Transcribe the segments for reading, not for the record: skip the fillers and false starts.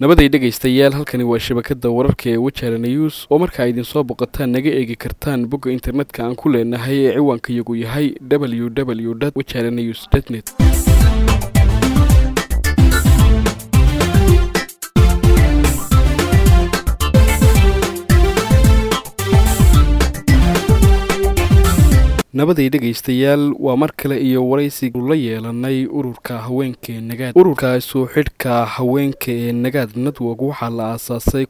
nabaday dhageystayaal halkani waa shabakada wararka ee Wajala News oo marka idin soo boqotaan naga eegi kartaan bogga internetka aan ku leenahay ee ciwaankayagu yahay www.wajalanews.net. nabaday dhageystayaal waa mar kale iyo waraysi la yeelanay ururka haweenka nagaad. ururkaas oo xidhka haweenka ee nagaad network waxaa la aasaasay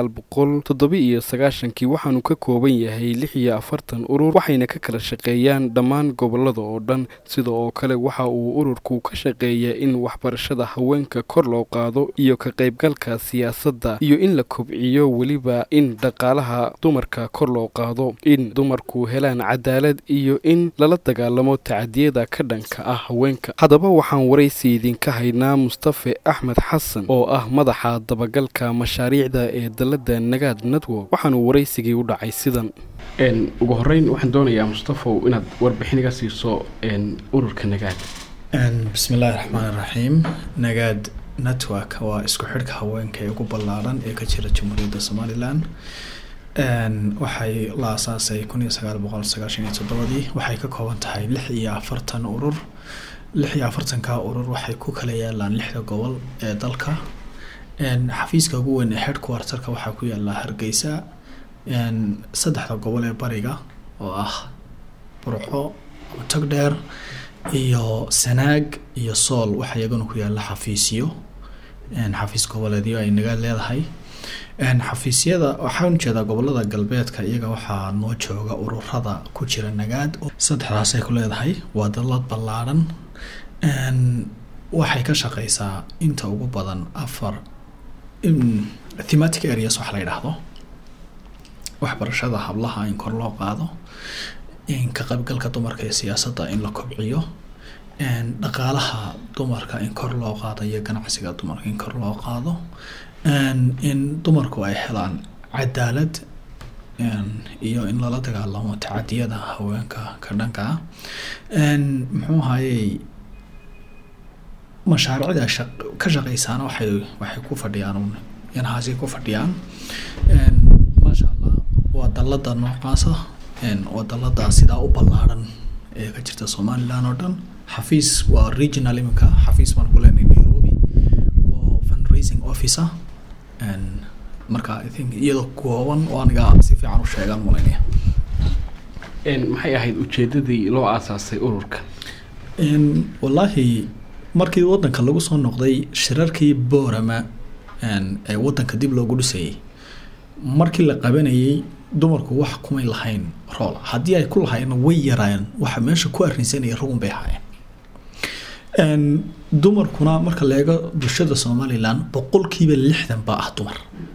1997 waxaanu ka kooban yahay 46 urur waxayna ka kala shaqeeyaan dhammaan gobolada oo dhan. sidoo oo kale waxa uu ururku ka shaqeeyaa in waxbarashada haweenka kor loo qaado iyo ka qaybgalka siyaasadda iyo in la kobciyo waliba in dhaqaalaha dumarka kor loo qaado, in dumarku helaan cadaalad iyo in lala dagaalamo tacadiyada ka dhanka ah haweenka. haddaba waxaan waraysi idinka haynaa Mustafa Axmed Xasan oo ah madaxa dabagalka mashaariicda ee dalada Nagaad Network. waxaanu waraysigii u dhacay sidan. ugu horeyn waxaan doonayaa Mustafa inaad warbixin iga siiso ururka Nagaad. bismillaahir rahmaanir rahiim. Nagaad Network waa isku xidhka haweenka ee ugu ballaaran ee ka jira Jamhuuriyadda Somaliland. waxay la aasaasay 1997 waxay ka kooban tahay 46 urur. 46 urur waxay ku kala yaalaan 6 gobol ee dalka. xafiiska ugu weyn ee headquarterka waxaa ku yaala Hargeysa. 3 gobol ee bariga oo ah Burco, Togdheer iyo Sanaag iyo Sool waxa iyaguna ku yaala xafiisyo. xafiis goboleedyo ay naga leedahay. xafiisyada waxaan jeedaa gobolada galbeedka iyaga waxaa noo jooga ururada ku jira Nagaad. 3daas ay ku leedahay waa dalad ballaaran. waxay ka shaqeysaa inta ugu badan 4 thematic areas waxa la yiraahdo. waxbarashada hablaha in kor loo qaado, in ka qaybgalka dumarka ee siyaasadda in la kobciyo, dhaqaalaha dumarka in kor loo qaado iyo ganacsiga dumarka in kor loo qaado, in dumarku ay helaan cadaalad iyo in lala dagaalamo tacadiyada haweenka ka dhanka ah. muxuu hayay mashaariicda ka shaqeysaana waxay ku fadhiyaan inhaasi ku fadhiyaan. masha Allah waa dalada noocaas ah oo dalada sida u ballaaran ee ka jirta Somaliland oo dhan. xafiis waa regional imika xafiis baan ku leenahay Nairobi oo fundraising officer marka I think iyadoo kooban oo aniga si fiican u sheegan muleynaya. maxay ahayd ujeedadii loo aasaasay ururka? wallahi markii wadanka lagu soo noqday shirarkii Boorama ee wadanka dib loogu dhisay markii la qabanayay dumarku wax kuma lahayn role. haddii ay ku lahayn way yaraan waxa meesha ku arrinsanay rugun bay hayeen. dumarkuna marka la eego bulshada Somaliland 60% baa ah dumar.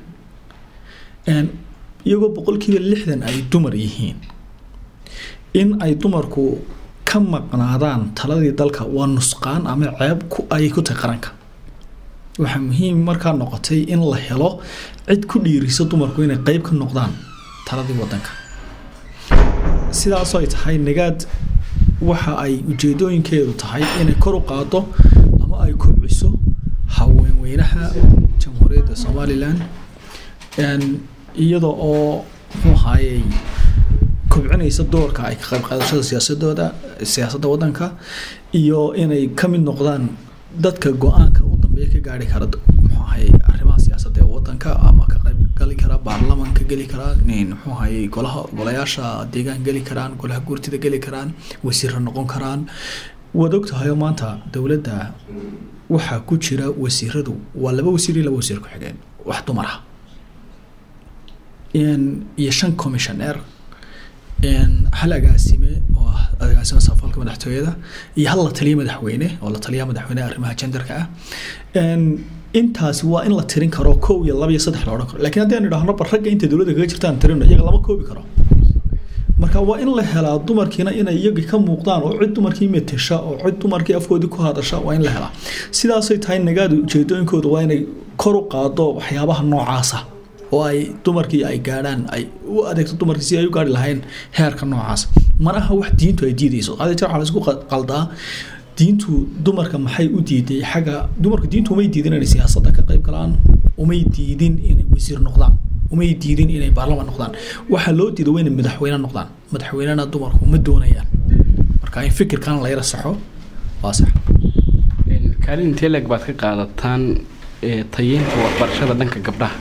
iyagoo 60% ay dumar yihiin in ay dumarku ka maqnaadaan taladii dalka waa nusqaan ama ceeb ay ku tahay qaranka. waxa muhiim markaa noqotay in la helo cid ku dhiiriso dumarku inay qayb ka noqdaan taladii wadanka. sidaas oo ay tahay Nagaad waxa ay ujeedooyinkeedu tahay inay kor u qaado ama ay kobciso haweenweynaha Jamhuuriyadda Somaliland iyadoo oo muxuu hayay kobcinaysa doorka ay ka qayb qaadashada siyaasadda wadanka iyo inay ka mid noqdaan dadka go'aanka u dambeeya ka gaari kara muxuu hayay arrimaha siyaasadda ee wadanka ama ka qayb gali kara baarlamaanka gali kara muxuu hayay golayaasha deegaan gali karaan, golaha guurtida gali karaan, wasiirro noqon karaan. waad ogtahay maanta dawladda waxa ku jira wasiiradu waa 2 wasiir iyo 2 wasiir ku xigeen wax dumar ah iyo 5 commissioner hal agaasime oo agaasime safalka madaxtooyada iyo hal la taliye madaxweyne oo la taliya madaxweyne arrimaha genderka ah. intaas waa in la tirin karo 1 iyo 2 iyo 3 la oran karo. laakiin haddii aan idhaahno ragga inta dawladda kaga jirtaan tirino iyaga lama koobi karo. marka waa in la helaa dumarkiina inay iyaga ka muuqdaan oo cid dumarkii meesha oo cid dumarkii afkoodii ku hadasha waa in la helaa. sidaas ay tahay Nagaad ujeedooyinkooda waa inay kor u qaado waxyaabaha noocaas ah oo ay dumarkii ay gaaraan ay u adeegto dumarkii si ay u gaari lahayn heerka noocaas. manaha wax diintu ay diidayso. hada jeer waxa la isku qaldaa diintu dumarka maxay u diiday xagga dumarka diintu umay diidin inay siyaasadda ka qayb galaan, umay diidin inay wasiir noqdaan, umay diidin inay baarlamaan noqdaan. waxaa loo diiday waa inay madaxweyne noqdaan. madaxweynena dumarku ma doonayaan. marka in fikirkan la yara saxo waa sax. kaalin intee leeg baad ka qaadataan tayeynta waxbarashada dhanka gabdhaha?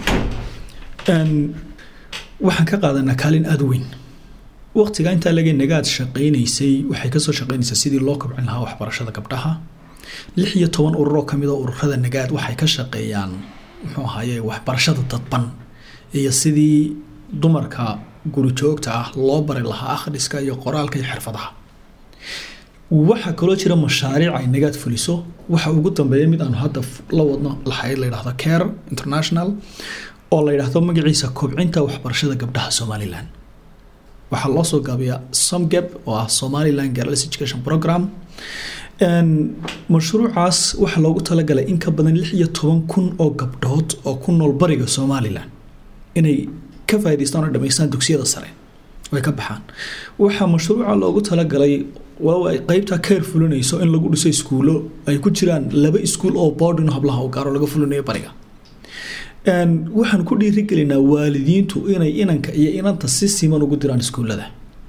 waxaan ka qaadanaa kaalin aada u weyn. waqtiga intaa laga nagaad shaqaynaysay waxay kasoo shaqaynaysaa sidii loo kobcin lahaa waxbarashada gabdhaha. 16 urur oo kamid ah ururada nagaad waxay ka shaqeeyaan muxuu ahaayey waxbarashada dadban iyo sidii dumarka guri joogta ah loo bari lahaa akhriska iyo qoraalka iyo xirfadaha. waxaa kaloo jira mashaariic ay nagaad fuliso. waxa ugu dambeeya mid aanu hadda la wadno lahayd la yidhaahdo care international oo la yidhaahdo magaciisa kobcinta waxbarashada gabdhaha Somaliland. waxaa loo soo gaabiyaa SOMGEP oo ah Somaliland Girls Education Program. mashruucaas waxaa loogu talagalay in ka badan 16,000 oo gabdhood oo ku nool bariga Somaliland inay ka faa'iideystaan oo dhameystaan dugsiyada sare way ka baxaan. waxaa mashruuca loogu talagalay waa ay qaybta care fulinayso in lagu dhiso iskuulo ay ku jiraan 2 iskuul oo boarding hablaha oo gaar laga fulinayo bariga. waxaan ku dhiirigelinaa waalidiintu inay inanka iyo inanta si siman ugu diraan iskuulada.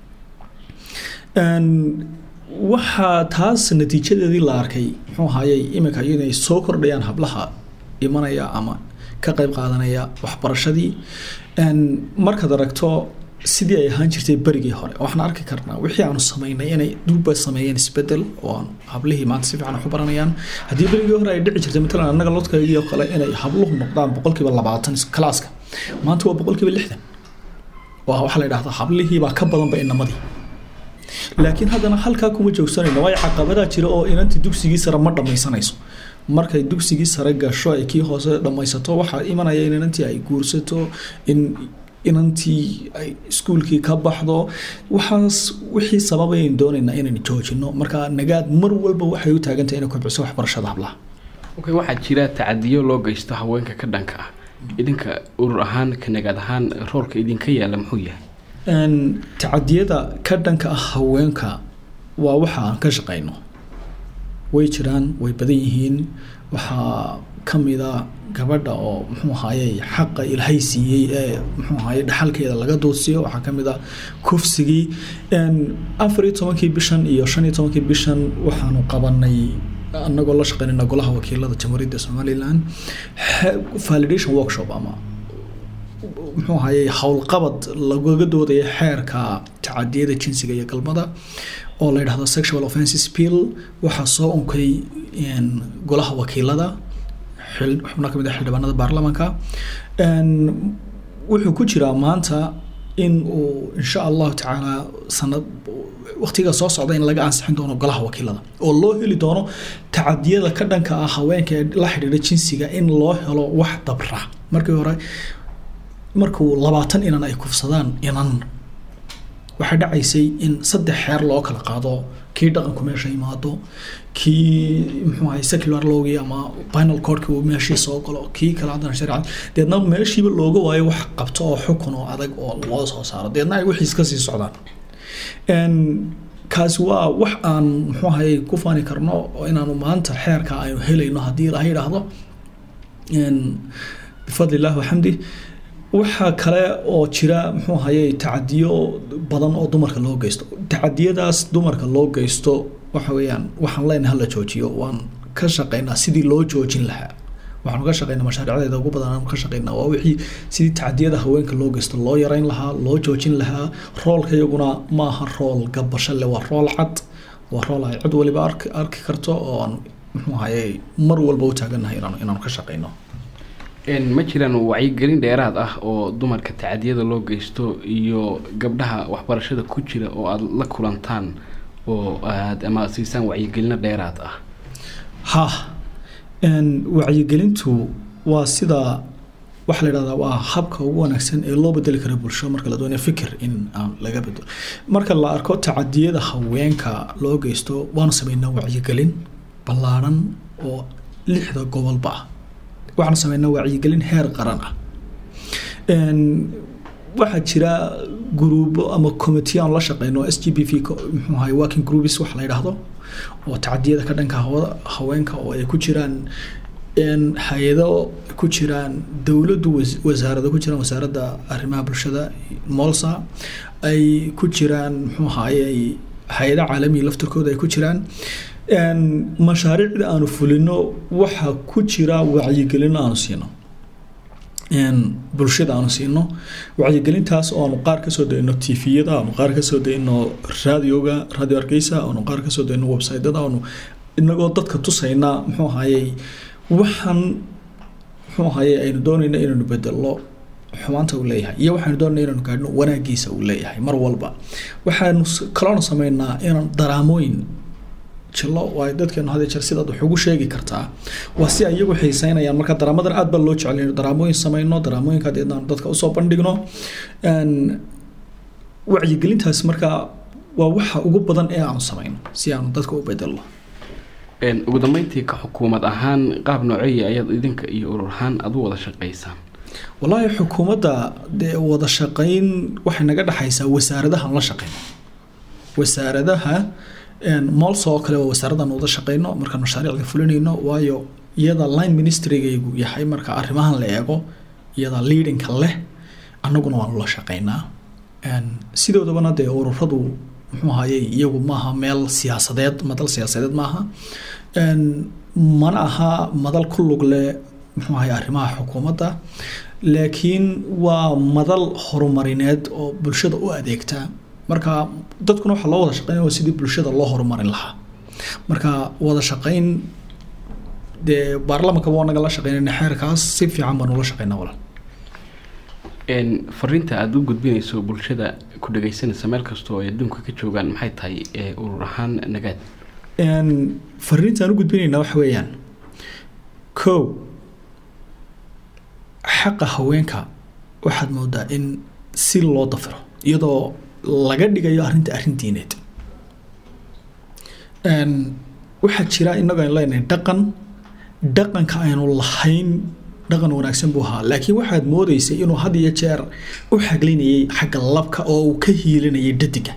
waxaa taas natiijadeedii la arkay muxuu ahaayey iminka inay soo kordhayaan hablaha imanaya ama ka qayb qaadanaya waxbarashadii. markaad aragto sidii ay ahaan jirtay barigii hore waxaan arki karnaa wixii aanu sameynay inay duuba sameeyeen isbedel oo hablihii maanta si fiican u baranayaan. haddii barigii hore ay dhici jirtay matalan annaga lodkaygii oo kale inay habluhu noqdaan 20% kalaaska, maanta waa 60%. waxa la yidhaahdaa hablihii baa ka badanba inamadii. laakiin haddana halkaa kuma joogsanayno waayo caqabadaa jira oo inantii dugsigii sare ma dhammaysanayso. markay dugsigii sare gasho ay kii hoose dhammaysato waxaa imanaya in inantii ay guursato, in inantii ay iskuulkii ka baxdo. waxaas wixii sababayn doonaynaa inaynu joojino. marka nagaad mar walba waxay u taagantahay inay kobciso waxbarashada hablaha. waxaa jira tacadiyo loo geysto haweenka ka dhanka ah. idinka urur ahaan ka nagaad ahaan roolka idinka yaala muxuu yahay? tacadiyada ka dhanka ah haweenka waa waxa aan ka shaqayno. way jiraan, way badan yihiin. waxaa kamida gabadha oo muxuu ahaayey xaqa ilaahay siiyey ee muxuu ahaayey dhaxalkeeda laga doodsiyo. waxaa kamida kufsigii. 14 bishan iyo 15 bishan waxaanu qabanay annagoo la shaqaynayna golaha wakiilada jamhuuriyadda Somaliland validation workshop ama muxuu ahaayey howlqabad lagaga doodaya xeerka tacadiyada jinsiga iyo galmada oo la yidhaahdo sexual offences bill. waxaa soo unkay golaha wakiilada xubno kamid ah xildhibaanada baarlamaanka. wuxuu ku jiraa maanta in uu insha allahu tacaala sanad waqtiga soo socda in laga ansixin doono golaha wakiilada oo loo heli doono tacadiyada ka dhanka ah haweenka ee la xidhiidha jinsiga in loo helo wax dabra. markii hore markuu 20 inan ay kufsadaan inan waxay dhacaysay in 3 xeer loo kala qaado. kii dhaqanku meesha imaado, kii muxuu ahay secular lawgii ama penal codeki uu meeshii soo galo, kii kale haddana sharci deedna meeshiiba looga waayo wax qabto oo xukun oo adag oo loo soo saaro deedna ay wixii iska sii socdaan. kaasi waa wax aan muxuu ahay ku faani karno oo inaanu maanta xeerka aynu helayno haddii la yidhaahdo bifadlillah waxamdi. waxaa kale oo jira muxuu ahaayey tacadiyo badan oo dumarka loo geysto. tacadiyadaas dumarka loo geysto waxa weeyaan waxaan leenahay hala joojiyo. waan ka shaqaynaa sidii loo joojin lahaa. waxaanu ka shaqaynaa mashaariicdeeda ugu badan aanu ka shaqaynaa waa wixii sidii tacadiyada haweenka loo geysto loo yarayn lahaa, loo joojin lahaa. roolka iyaguna maaha rool gabasho leh, waa rool cad, waa rool ay cid waliba arki karto oo aan muxuu ahaayey mar walba u taagannahay inaanu ka shaqayno. ma jiraan wacyigelin dheeraad ah oo dumarka tacadiyada loo geysto iyo gabdhaha waxbarashada ku jira oo aad la kulantaan oo aad ama siisaan wacyigelino dheeraad ah? wacyigelintu waa sida waxa la yidhahdaa waa habka ugu wanaagsan ee loo bedeli karo bulsho marka la doonayo fikir in laga bedelo. marka la arko tacadiyada haweenka loo geysto waanu sameynaa wacyigelin ballaaran oo 6 gobolba ah. waxaan sameynaa wacyigelin heer qaran ah. waxaa jira group ama committee aan la shaqeyno SGBV muxuu ahay working groups wax la yiraahdo oo tacadiyada ka dhanka haweenka oo ay ku jiraan hay'ado ku jiraan dawladdu wasaaradda ku jiraan wasaaradda arrimaha bulshada MOLSA ay ku jiraan muxuu ahay hay'ado caalami laftirkooda ay ku jiraan mashaariicda aanu fulino waxa ku jira wacyigelin aanu siino bulshada aanu siino wacyigelintaas oo aanu qaar ka soo dayno TV-yada aanu qaar ka soo dayno radio Hargeysa aanu qaar ka soo dayno website-yada aanu inagoo dadka tusayna muxuu ahaayay waxaan muxuu ahaayay aynu doonayna inaynu bedelo xumaanta uu leeyahay iyo waxaanu doonayna inaynu gaadhno wanaagiisa uu leeyahay mar walba waxaanu kaloona sameynaa inaan daraamooyin jilo waa dadkeenu hadda jeer sidaad wax ugu sheegi kartaa waa si ay iyagu xiiseynayaan marka daraamadan aad baa loo jecel inaynu daraamooyin sameyno daraamooyinka adeedna dadka usoo bandhigno wacyigelintaas marka waa waxa ugu badan ee aanu sameyno si aanu dadka u bedelo ugu dambeyntii ka xukuumad ahaan qaab noocay ayaad idinka iyo urur ahaan aad u wada shaqeysaan wallahi xukuumadda wada shaqeyn waxay naga dhaxaysaa wasaaradaha la shaqeyno wasaaradaha MOLSA oo kale waa wasaaradan wada shaqeyno marka mashaariicda fulinayno waayo iyada line ministry-gaygu yahay marka arrimahan la eego iyada leading-ka leh annaguna waan la shaqeynaa sidoodabana dee ururadu muxuu ahaayay iyagu maaha meel siyaasadeed madal siyaasadeed maaha mana aha madal ku lug leh muxuu ahaayay arrimaha xukuumadda laakiin waa madal horumarineed oo bulshada u adeegta marka dadkuna waxa loo wada shaqeynaa sidii bulshada loo horumarin lahaa marka wada shaqeyn de baarlamaanka waa naga la shaqeynaa xeerkaas si fiican baan ula shaqeynaa walaal fariinta aad u gudbinayso bulshada ku dhageysanaysa meel kasta oo ay adduunka ka joogaan maxay tahay urur ahaan nagaad fariinta aan u gudbinaynaa waxa weeyaan xaqa haweenka waxaad moodaa in si loo dafiro iyadoo laga dhigayo arrin diineed waxaa jira inagu aynu leenahay dhaqanka aynu lahayn dhaqan wanaagsan buu ahaa laakiin waxaad moodaysay inuu had iyo jeer u xaglinayay xagga labka oo uu ka hiilinayay dhadiga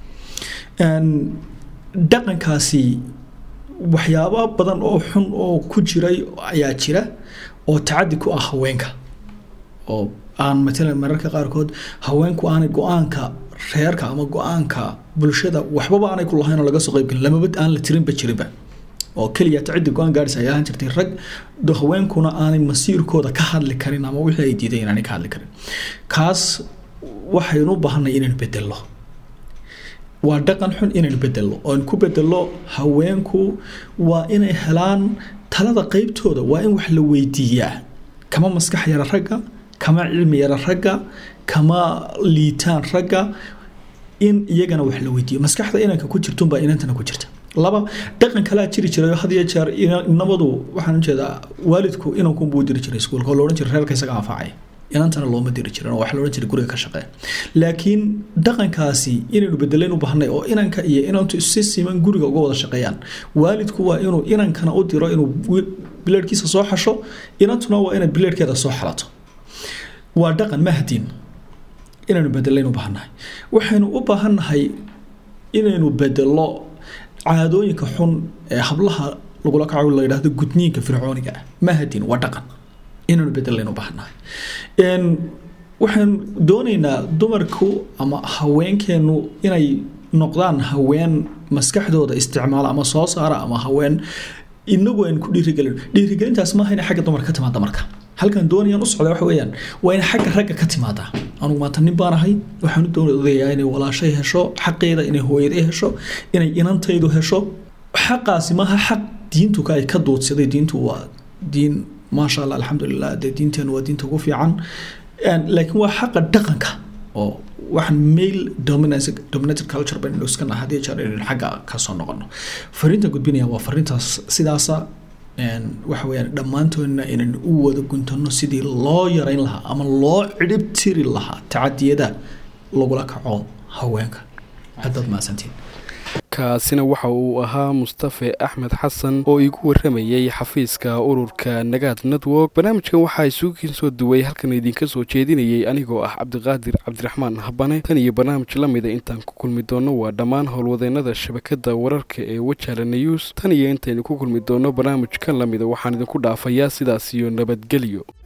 dhaqankaasi waxyaabo badan oo xun oo ku jiray ayaa jira oo tacadi ku ah haweenka oo aan matalan mararka qaarkood haweenku aanay go-aanka reerka ama go-aanka bulshada waxbaba aanay ku lahayn oo laga soo qayb galin lamaba aan la tirinba jirinba oo kaliya tacadi go-aan gaadhis ayaa ahaan jirtay rag haweenkuna aanay masiirkooda ka hadli karin ama wixii ay diiday inaanay ka hadli karin kaas waxaynu u baahanay inaynu bedello waa dhaqan xun inaynu bedello oo ku bedello haweenku waa inay helaan talada qaybtooda waa in wax la weydiiyaa kama maskax yara ragga kama cilmi yara ragga kama liitaan ragga in iyagana wax la weydiiyo maskaxda inanka ku jirto baa inantana ku jirta laba dhaqan kala jiri jiray had iyo jeer inamadu waxaan jeedaa waalidku inanku buu diri jiray iskuulka oo looran jiray reerka isaga anfacay inantana looma diri jirin oo wax looran jiray guriga ka shaqeeya laakiin dhaqankaasi inaynu bedeleen u baahnay oo inanka iyo inantu si siman guriga uga wada shaqeeyaan waalidku waa inuu inankana u diro inuu bileedkiisa soo xasho inantuna waa inay bileedkeeda soo xalato waa dhaqan mahdiin inaynu bedeleen u baahnahay waxaynu u baahannahay inaynu bedelo caadooyinka xun ee hablaha lagula kaco la yidhaahdo gudniinka fircooniga ah mahadin waa dhaqan inaynu bedelaynu u baahnahay waxaan doonaynaa dumarku ama haweenkeenu inay noqdaan haween maskaxdooda isticmaala ama soo saara ama haween inagu aynu ku dhiirigelintaas maaha inay xagga dumarka ka timaada marka halkan doonayaan u socdaa waxa weeyaan waa in xagga ragga ka timaadaa anugu maanta nin baan ahay waxaan u doonayaa inay walaashay hesho xaqeeda inay hooyaday hesho inay inantaydu hesho xaqaasi maaha xaq diintu ay ka doodsaday diintu waa diin maasha allah alxamdulilah dee diinteenu waa diinta ugu fiican laakiin waa xaqa dhaqanka oo waxaan male dominated culture baynu iska nahay haddii jeer inaynu xagga ka soo noqono fariinta gudbinaya waa fariintaas sidaasa waxa weeyaan dhammaantoodna inaynu u wada guntano sidii loo yarayn lahaa ama loo cidhib tiri lahaa tacadiyada lagula kaco haweenka haddaad mahadsantiin kaasina waxa uu ahaa Mustafa Axmed Xasan oo igu waramayay xafiiska ururka Nagaad Network. barnaamijkan waxaa isugu soo duway halkan idinka soo jeedinayay anigoo ah Cabdiqaadir Cabdiraxmaan Habane. tan iyo barnaamij la mid ah intaan ku kulmi doono waa dhammaan howlwadeennada shabakada wararka ee Wajaale News. tan iyo intaynu ku kulmi doono barnaamijkan la mid ah waxaan idinku dhaafayaa sidaas iyo nabadgelyo.